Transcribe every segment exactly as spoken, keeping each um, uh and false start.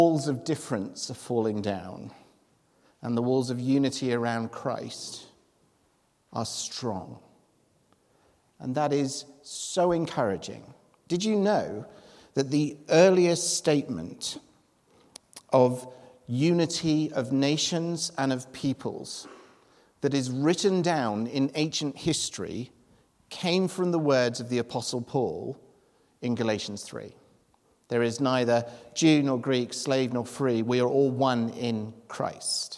walls of difference are falling down and the walls of unity around Christ are strong. And that is so encouraging. Did you know that the earliest statement of unity of nations and of peoples that is written down in ancient history came from the words of the Apostle Paul in Galatians three? There is neither Jew nor Greek, slave nor free. We are all one in Christ.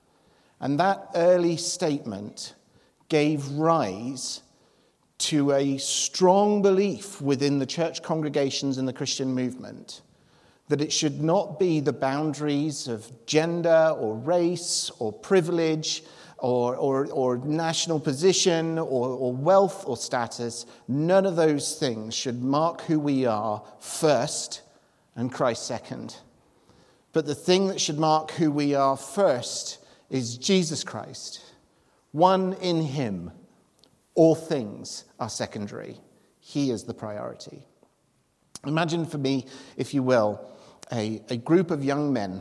And that early statement gave rise to a strong belief within the church congregations and the Christian movement that it should not be the boundaries of gender or race or privilege or, or, or national position or, or wealth or status. None of those things should mark who we are first and Christ second. But the thing that should mark who we are first is Jesus Christ. One in him, all things are secondary. He is the priority. Imagine for me, if you will, a, a group of young men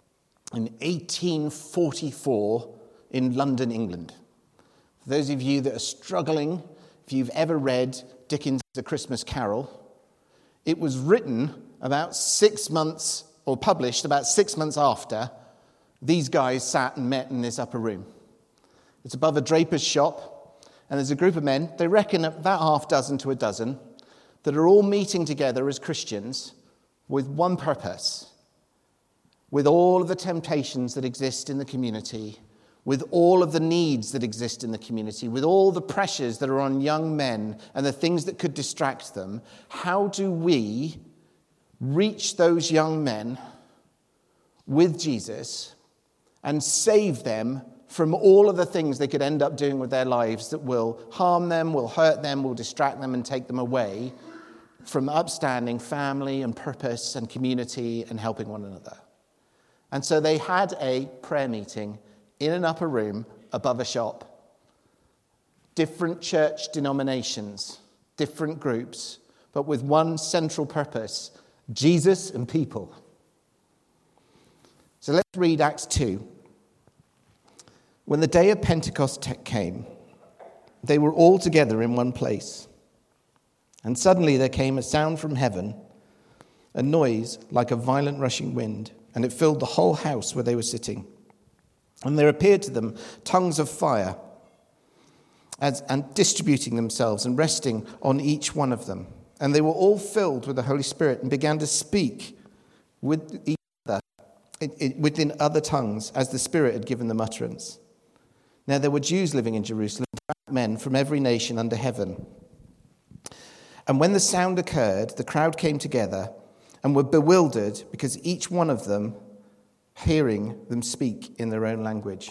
in eighteen forty-four in London, England. For those of you that are struggling, if you've ever read Dickens' A Christmas Carol, it was written about six months, or published about six months after these guys sat and met in this upper room. It's above a draper's shop, and there's a group of men, they reckon about half dozen to a dozen, that are all meeting together as Christians with one purpose, with all of the temptations that exist in the community, with all of the needs that exist in the community, with all the pressures that are on young men and the things that could distract them. How do we reach those young men with Jesus and save them from all of the things they could end up doing with their lives that will harm them, will hurt them, will distract them and take them away from upstanding family and purpose and community and helping one another? And so they had a prayer meeting in an upper room above a shop. Different church denominations, different groups, but with one central purpose: Jesus and people. So let's read Acts two. When the day of Pentecost came, they were all together in one place. And suddenly there came a sound from heaven, a noise like a violent rushing wind, and it filled the whole house where they were sitting. And there appeared to them tongues of fire, as, and distributing themselves and resting on each one of them. And they were all filled with the Holy Spirit and began to speak with each other it, it, within other tongues as the Spirit had given them utterance. Now there were Jews living in Jerusalem, men from every nation under heaven. And when the sound occurred, the crowd came together and were bewildered because each one of them hearing them speak in their own language.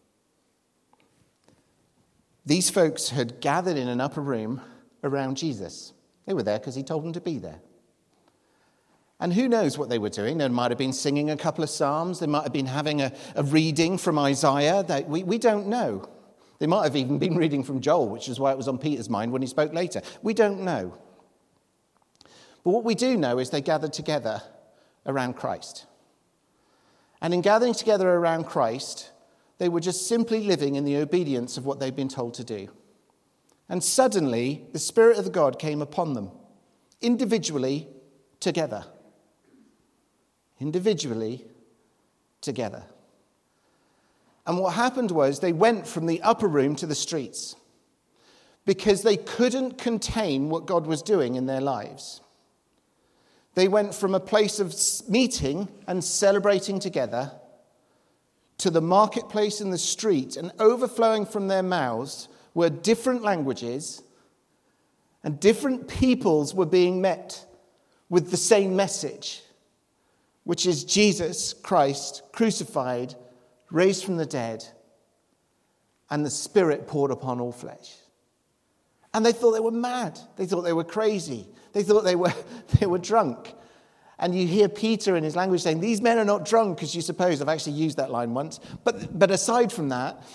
These folks had gathered in an upper room around Jesus. They were there because he told them to be there. And who knows what they were doing? They might have been singing a couple of psalms. They might have been having a, a reading from Isaiah. That we, we don't know. They might have even been reading from Joel, which is why it was on Peter's mind when he spoke later. We don't know. But what we do know is they gathered together around Christ. And in gathering together around Christ, they were just simply living in the obedience of what they'd been told to do. And suddenly, the Spirit of the God came upon them, individually, together. Individually, together. And what happened was they went from the upper room to the streets because they couldn't contain what God was doing in their lives. They went from a place of meeting and celebrating together to the marketplace and the street, and overflowing from their mouths were different languages, and different peoples were being met with the same message, which is Jesus Christ crucified, raised from the dead, and the Spirit poured upon all flesh. And they thought they were mad. They thought they were crazy. They thought they were they were drunk. And you hear Peter in his language saying, these men are not drunk, as you suppose. I've actually used that line once. But, but aside from that,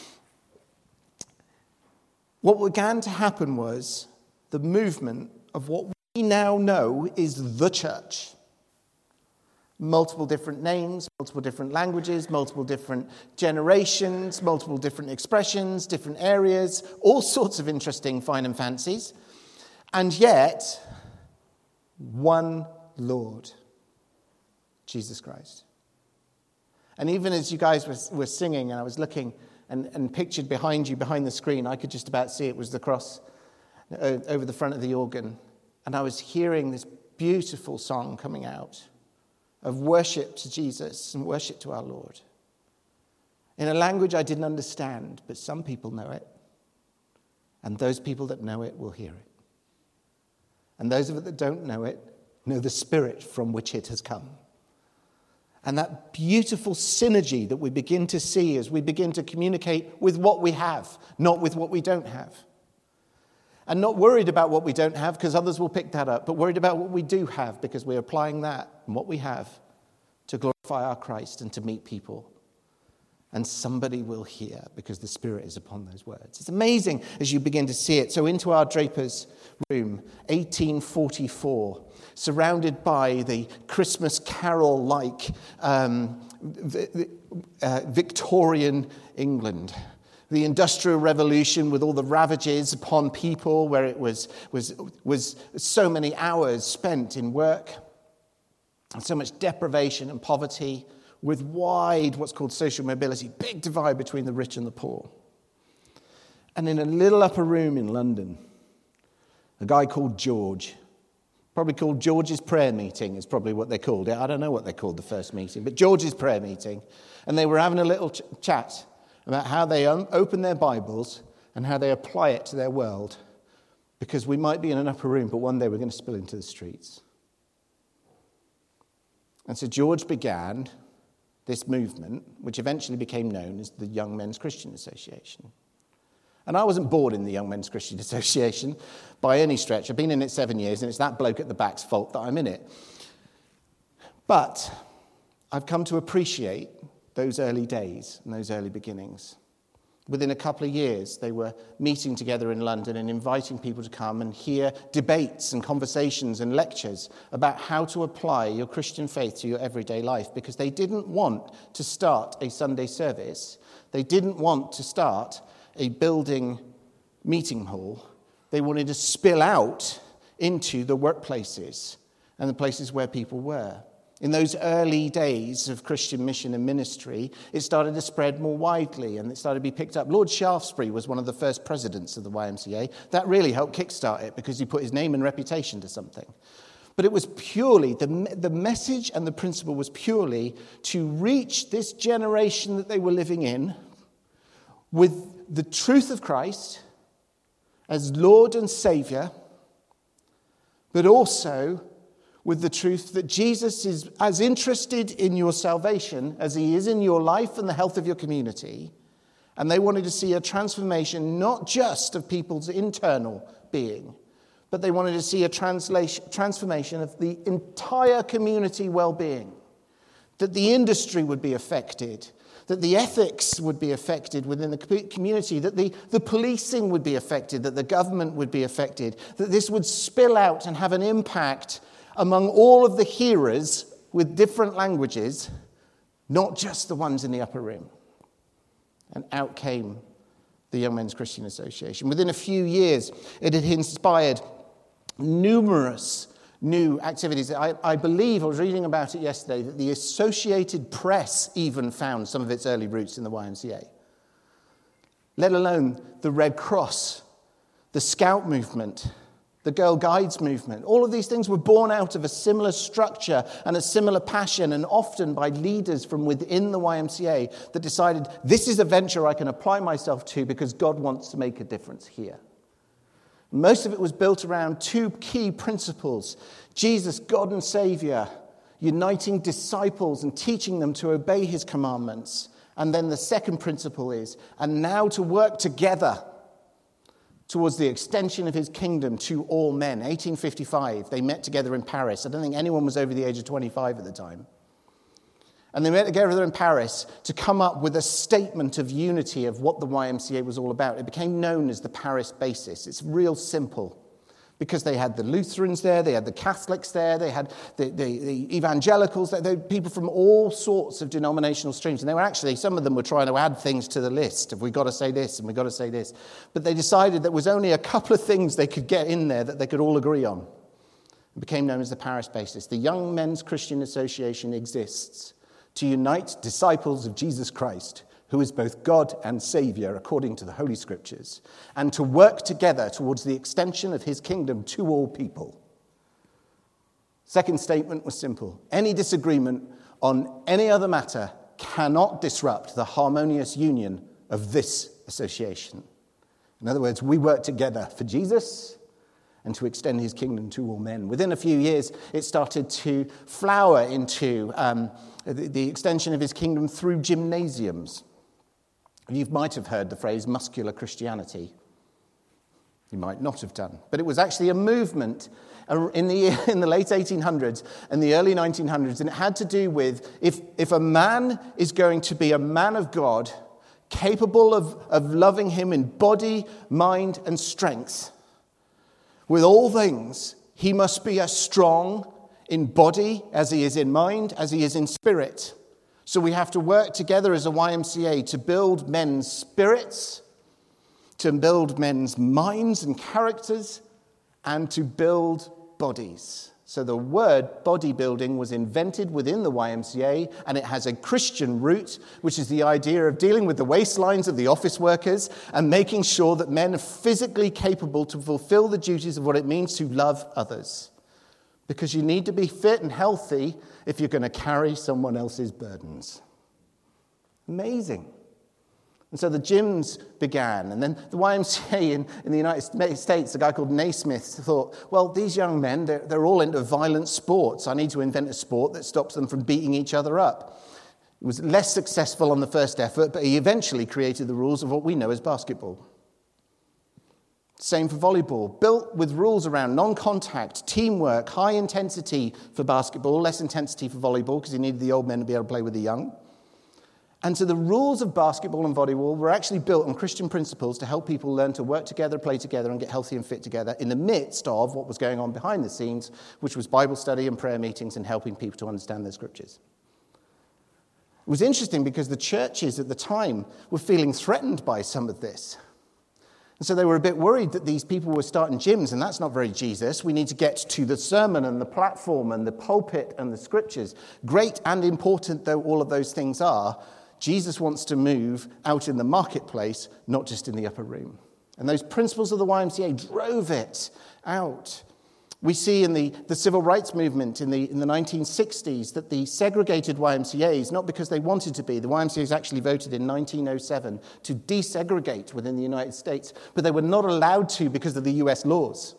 what began to happen was the movement of what we now know is the church. Multiple different names, multiple different languages, multiple different generations, multiple different expressions, different areas, all sorts of interesting fine and fancies. And yet, one Lord, Jesus Christ. And even as you guys were, were singing, and I was looking and, and pictured behind you, behind the screen, I could just about see it was the cross over the front of the organ. And I was hearing this beautiful song coming out of worship to Jesus and worship to our Lord. In a language I didn't understand, but some people know it. And those people that know it will hear it. And those of us that don't know it know the spirit from which it has come. And that beautiful synergy that we begin to see as we begin to communicate with what we have, not with what we don't have. And not worried about what we don't have because others will pick that up, but worried about what we do have because we're applying that and what we have to glorify our Christ and to meet people. And somebody will hear because the Spirit is upon those words. It's amazing as you begin to see it. So into our draper's room, eighteen forty-four, surrounded by the Christmas carol-like um, uh, Victorian England. The Industrial Revolution with all the ravages upon people where it was, was, was so many hours spent in work and so much deprivation and poverty with wide what's called social mobility, big divide between the rich and the poor. And in a little upper room in London, a guy called George, probably called George's prayer meeting is probably what they called it. I don't know what they called the first meeting, but George's prayer meeting. And they were having a little ch- chat about how they open their Bibles and how they apply it to their world. Because we might be in an upper room, but one day we're going to spill into the streets. And so George began this movement, which eventually became known as the Young Men's Christian Association. And I wasn't born in the Young Men's Christian Association by any stretch. I've been in it seven years, and it's that bloke at the back's fault that I'm in it. But I've come to appreciate those early days and those early beginnings. Within a couple of years, they were meeting together in London and inviting people to come and hear debates and conversations and lectures about how to apply your Christian faith to your everyday life, because they didn't want to start a Sunday service. They didn't want to start a building meeting hall. They wanted to spill out into the workplaces and the places where people were. In those early days of Christian mission and ministry, it started to spread more widely and it started to be picked up. Lord Shaftesbury was one of the first presidents of the Y M C A. That really helped kickstart it because he put his name and reputation to something. But it was purely, the, the message and the principle was purely to reach this generation that they were living in with the truth of Christ as Lord and Savior, but also with the truth that Jesus is as interested in your salvation as he is in your life and the health of your community. And they wanted to see a transformation not just of people's internal being, but they wanted to see a translation, transformation of the entire community well-being. That the industry would be affected, that the ethics would be affected within the community, that the, the policing would be affected, that the government would be affected, that this would spill out and have an impact among all of the hearers with different languages, not just the ones in the upper room. And out came the Young Men's Christian Association. Within a few years, it had inspired numerous new activities. I, I believe, I was reading about it yesterday, that the Associated Press even found some of its early roots in the Y M C A. Let alone the Red Cross, the Scout movement, the Girl Guides movement. All of these things were born out of a similar structure and a similar passion, and often by leaders from within the Y M C A that decided, this is a venture I can apply myself to because God wants to make a difference here. Most of it was built around two key principles: Jesus, God and Savior, uniting disciples and teaching them to obey his commandments. And then the second principle is, and now to work together towards the extension of his kingdom to all men. eighteen fifty-five, they met together in Paris. I don't think anyone was over the age of twenty-five at the time. And they met together in Paris to come up with a statement of unity of what the Y M C A was all about. It became known as the Paris Basis. It's real simple. Because they had the Lutherans there, they had the Catholics there, they had the, the, the evangelicals, they had people from all sorts of denominational streams. And they were actually, some of them were trying to add things to the list. Have we got to say this and we've got to say this. But they decided there was only a couple of things they could get in there that they could all agree on. It became known as the Paris Basis. The Young Men's Christian Association exists to unite disciples of Jesus Christ, who is both God and Saviour according to the Holy Scriptures, and to work together towards the extension of his kingdom to all people. Second statement was simple. Any disagreement on any other matter cannot disrupt the harmonious union of this association. In other words, we work together for Jesus and to extend his kingdom to all men. Within a few years, it started to flower into um, the, the extension of his kingdom through gymnasiums. You might have heard the phrase muscular Christianity. You might not have done. But it was actually a movement in the, in the late eighteen hundreds and the early nineteen hundreds, and it had to do with if, if a man is going to be a man of God, capable of, of loving him in body, mind, and strength, with all things, he must be as strong in body as he is in mind, as he is in spirit. So we have to work together as a Y M C A to build men's spirits, to build men's minds and characters, and to build bodies. So the word bodybuilding was invented within the Y M C A, and it has a Christian root, which is the idea of dealing with the waistlines of the office workers and making sure that men are physically capable to fulfill the duties of what it means to love others. Because you need to be fit and healthy if you're going to carry someone else's burdens. Amazing. And so the gyms began. And then the Y M C A in, in the United States, a guy called Naismith, thought, well, these young men, they're, they're all into violent sports. I need to invent a sport that stops them from beating each other up. It was less successful on the first effort, but he eventually created the rules of what we know as basketball. Same for volleyball, built with rules around non-contact, teamwork, high intensity for basketball, less intensity for volleyball because you needed the old men to be able to play with the young. And so the rules of basketball and volleyball were actually built on Christian principles to help people learn to work together, play together, and get healthy and fit together in the midst of what was going on behind the scenes, which was Bible study and prayer meetings and helping people to understand their scriptures. It was interesting because the churches at the time were feeling threatened by some of this. And so they were a bit worried that these people were starting gyms, and that's not very Jesus. We need to get to the sermon and the platform and the pulpit and the scriptures. Great and important though all of those things are, Jesus wants to move out in the marketplace, not just in the upper room. And those principles of the Y M C A drove it out. We see in the, the civil rights movement in the, in the nineteen sixties that the segregated Y M C As, not because they wanted to be, the Y M C As actually voted in nineteen oh seven to desegregate within the United States, but they were not allowed to because of the U S laws.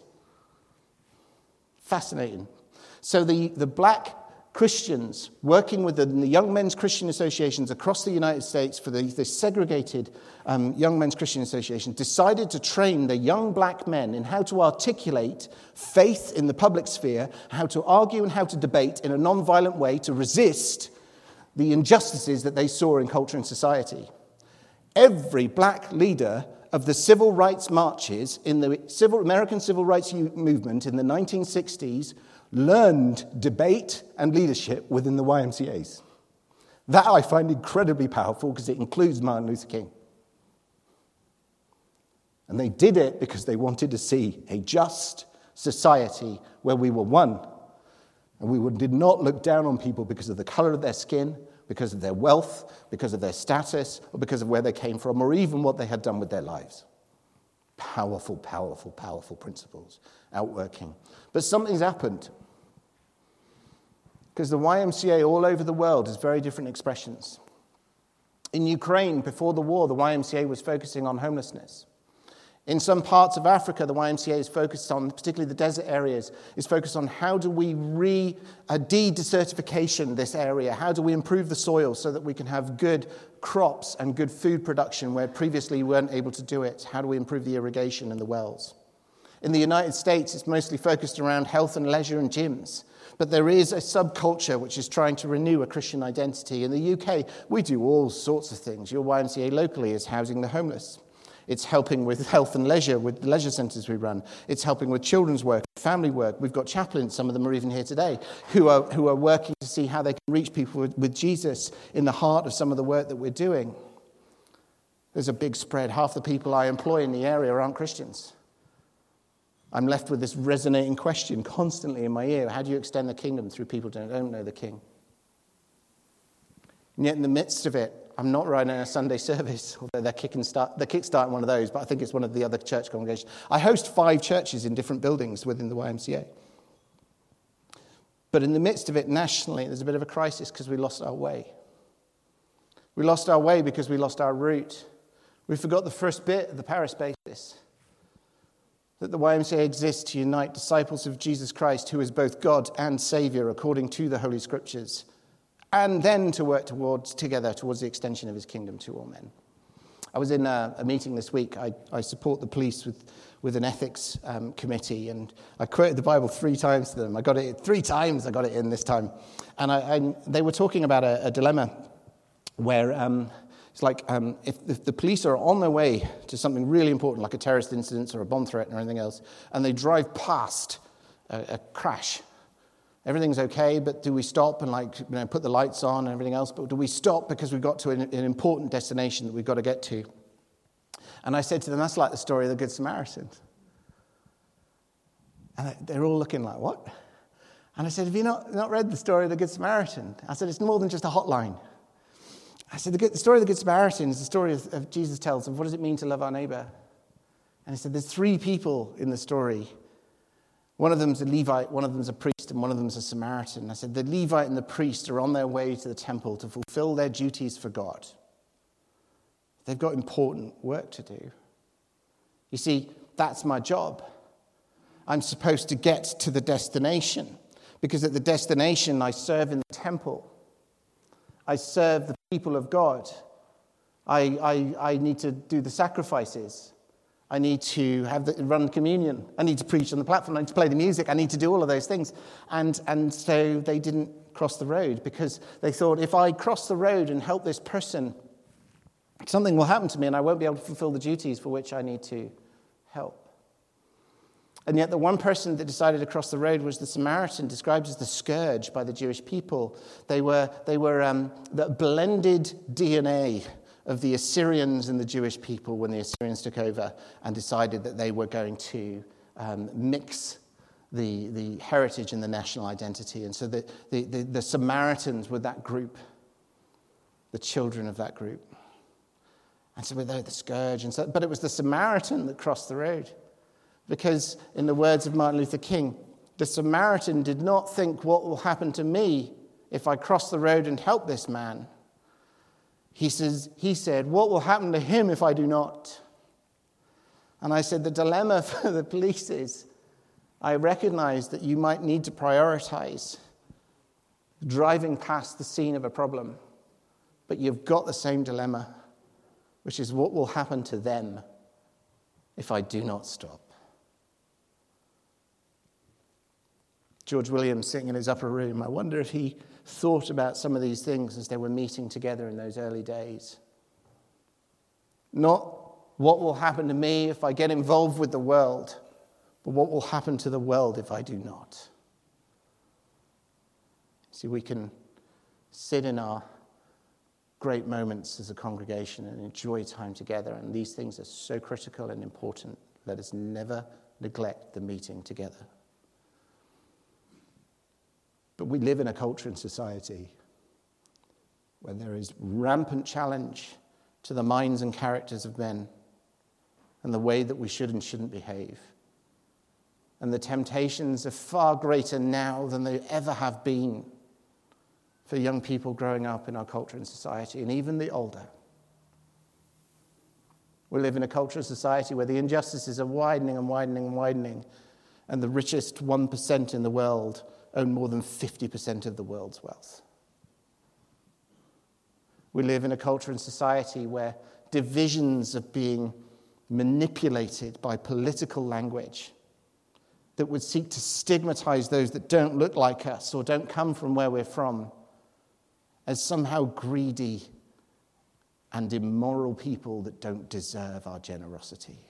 Fascinating. So the, the black Christians working with the, the Young Men's Christian Associations across the United States for the, the segregated um, Young Men's Christian Association decided to train the young black men in how to articulate faith in the public sphere, how to argue and how to debate in a non-violent way to resist the injustices that they saw in culture and society. Every black leader of the civil rights marches in the civil, American civil rights movement in the nineteen sixties learned debate and leadership within the Y M C As. That I find incredibly powerful because it includes Martin Luther King. And they did it because they wanted to see a just society where we were one. And we did not look down on people because of the color of their skin, because of their wealth, because of their status, or because of where they came from, or even what they had done with their lives. Powerful, powerful, powerful principles outworking. But something's happened. Because the Y M C A all over the world has very different expressions. In Ukraine, before the war, the Y M C A was focusing on homelessness. In some parts of Africa, the Y M C A is focused on, particularly the desert areas, is focused on how do we re, uh, de-desertification this area? How do we improve the soil so that we can have good crops and good food production where previously we weren't able to do it? How do we improve the irrigation and the wells? In the United States, it's mostly focused around health and leisure and gyms. But there is a subculture which is trying to renew a Christian identity. In the U K, we do all sorts of things. Your Y M C A locally is housing the homeless. It's helping with health and leisure, with the leisure centres we run. It's helping with children's work, family work. We've got chaplains, some of them are even here today, who are who are working to see how they can reach people with, with Jesus in the heart of some of the work that we're doing. There's a big spread. Half the people I employ in the area aren't Christians. I'm left with this resonating question constantly in my ear. How do you extend the kingdom through people who don't know the King? And yet in the midst of it, I'm not running a Sunday service, although they're kicking start, they're kickstarting one of those, but I think it's one of the other church congregations. I host five churches in different buildings within the Y M C A. But in the midst of it nationally, there's a bit of a crisis because we lost our way. We lost our way because we lost our route. We forgot the first bit of the Paris basis, that the Y M C A exists to unite disciples of Jesus Christ, who is both God and Saviour according to the Holy Scriptures, and then to work towards together towards the extension of his kingdom to all men. I was in a, a meeting this week. I, I support the police with, with an ethics um, committee, and I quoted the Bible three times to them. I got it three times. I got it in this time, and I, I, they were talking about a, a dilemma where um, it's like um, if, if the police are on their way to something really important, like a terrorist incident or a bomb threat or anything else, and they drive past a, a crash. Everything's okay, but do we stop and like you know put the lights on and everything else? But do we stop because we've got to an, an important destination that we've got to get to? And I said to them, that's like the story of the Good Samaritan. And they're all looking like, what? And I said, have you not, not read the story of the Good Samaritan? I said, it's more than just a hotline. I said, the, good, the story of the Good Samaritan is the story of, of Jesus tells of what does it mean to love our neighbor? And he said, there's three people in the story. One of them's a Levite, one of them's a priest, and one of them's a Samaritan. I said, the Levite and the priest are on their way to the temple to fulfill their duties for God. They've got important work to do. You see, that's my job. I'm supposed to get to the destination, because at the destination I serve in the temple. I serve the people of God. I, I, I need to do the sacrifices. I need to have the, run communion. I need to preach on the platform. I need to play the music. I need to do all of those things. And, and so they didn't cross the road because they thought, if I cross the road and help this person, something will happen to me and I won't be able to fulfill the duties for which I need to help. And yet the one person that decided to cross the road was the Samaritan, described as the scourge by the Jewish people. They were, they were um, the blended D N A of the Assyrians and the Jewish people when the Assyrians took over and decided that they were going to um, mix the, the heritage and the national identity. And so the, the, the, the Samaritans were that group, the children of that group. And so they're the scourge. And so, but it was the Samaritan that crossed the road. Because in the words of Martin Luther King, the Samaritan did not think, what will happen to me if I cross the road and help this man? He says, he said, what will happen to him if I do not? And I said, the dilemma for the police is, I recognize that you might need to prioritize driving past the scene of a problem, but you've got the same dilemma, which is what will happen to them if I do not stop? George Williams sitting in his upper room, I wonder if he thought about some of these things as they were meeting together in those early days. Not what will happen to me if I get involved with the world, but what will happen to the world if I do not. See, we can sit in our great moments as a congregation and enjoy time together, and these things are so critical and important. Let us never neglect the meeting together. But we live in a culture and society where there is rampant challenge to the minds and characters of men and the way that we should and shouldn't behave. And the temptations are far greater now than they ever have been for young people growing up in our culture and society, and even the older. We live in a culture and society where the injustices are widening and widening and widening, and the richest one percent in the world own more than fifty percent of the world's wealth. We live in a culture and society where divisions are being manipulated by political language that would seek to stigmatize those that don't look like us or don't come from where we're from as somehow greedy and immoral people that don't deserve our generosity.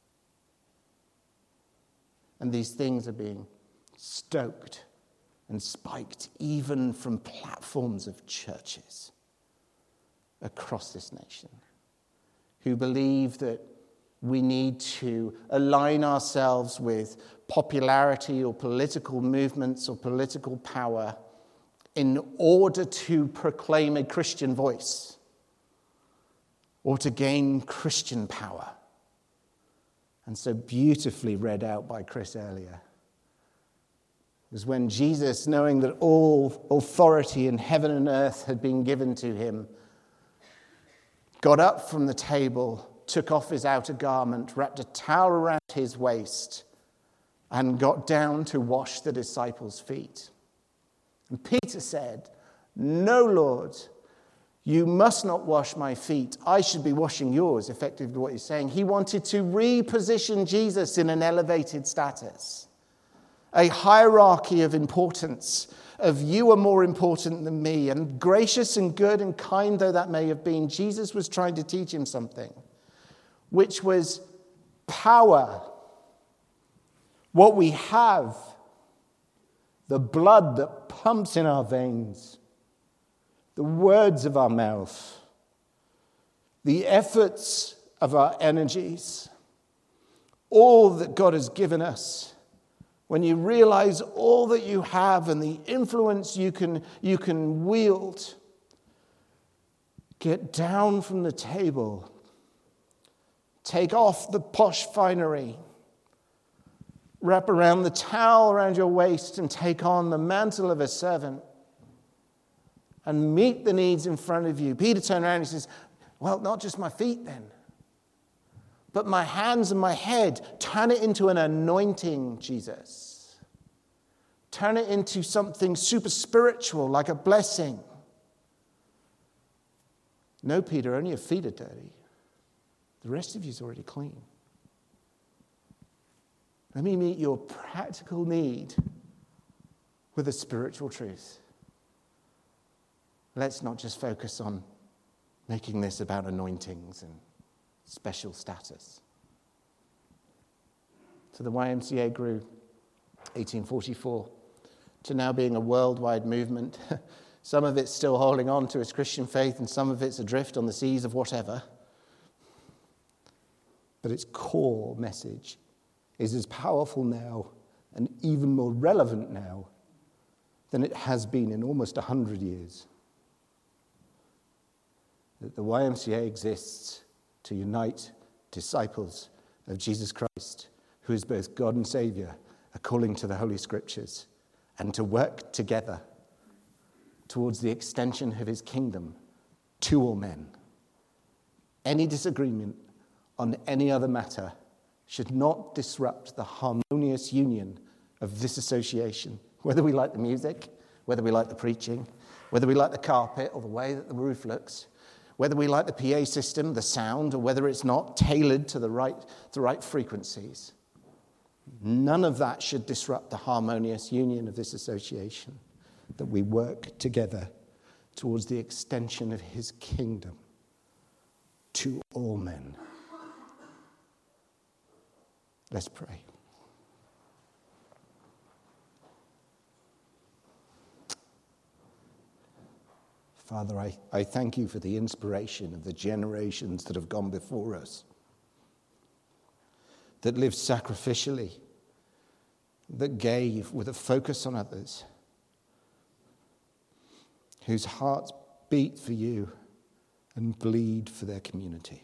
And these things are being stoked and spiked even from platforms of churches across this nation who believe that we need to align ourselves with popularity or political movements or political power in order to proclaim a Christian voice or to gain Christian power. And so beautifully read out by Chris earlier was when Jesus, knowing that all authority in heaven and earth had been given to him, got up from the table, took off his outer garment, wrapped a towel around his waist, and got down to wash the disciples' feet. And Peter said, "No, Lord, you must not wash my feet. I should be washing yours," effectively what he's saying. He wanted to reposition Jesus in an elevated status, a hierarchy of importance, of you are more important than me. And gracious and good and kind though that may have been, Jesus was trying to teach him something, which was power. What we have, the blood that pumps in our veins, the words of our mouth, the efforts of our energies, all that God has given us. When you realize all that you have and the influence you can, you can wield, get down from the table, take off the posh finery, wrap around the towel around your waist and take on the mantle of a servant and meet the needs in front of you. Peter turned around and he says, "Well, not just my feet then, but my hands and my head. Turn it into an anointing, Jesus. Turn it into something super spiritual, like a blessing." "No, Peter, only your feet are dirty. The rest of you is already clean. Let me meet your practical need with a spiritual truth. Let's not just focus on making this about anointings and special status." So the Y M C A grew eighteen forty-four to now being a worldwide movement. Some of it's still holding on to its Christian faith and some of it's adrift on the seas of whatever. But its core message is as powerful now and even more relevant now than it has been in almost one hundred years. That the Y M C A exists to unite disciples of Jesus Christ, who is both God and Savior, according to the Holy Scriptures, and to work together towards the extension of his kingdom to all men. Any disagreement on any other matter should not disrupt the harmonious union of this association, whether we like the music, whether we like the preaching, whether we like the carpet or the way that the roof looks, whether we like the P A system, the sound, or whether it's not tailored to the right, the right frequencies. None of that should disrupt the harmonious union of this association, that we work together towards the extension of his kingdom to all men. Let's pray. Father, I, I thank you for the inspiration of the generations that have gone before us, that lived sacrificially, that gave with a focus on others, whose hearts beat for you and bleed for their community.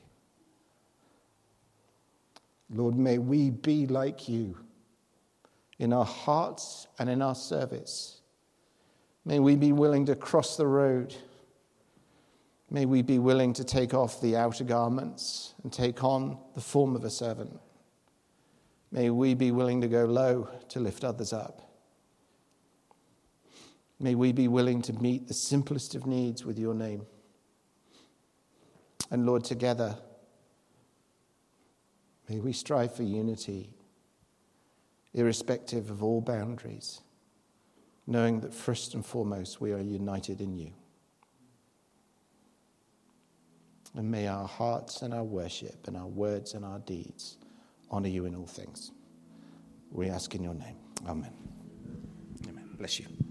Lord, may we be like you in our hearts and in our service. May we be willing to cross the road. May we be willing to take off the outer garments and take on the form of a servant. May we be willing to go low to lift others up. May we be willing to meet the simplest of needs with your name. And Lord, together, may we strive for unity, irrespective of all boundaries, knowing that first and foremost we are united in you. And may our hearts and our worship and our words and our deeds honour you in all things. We ask in your name. Amen. Amen. Bless you.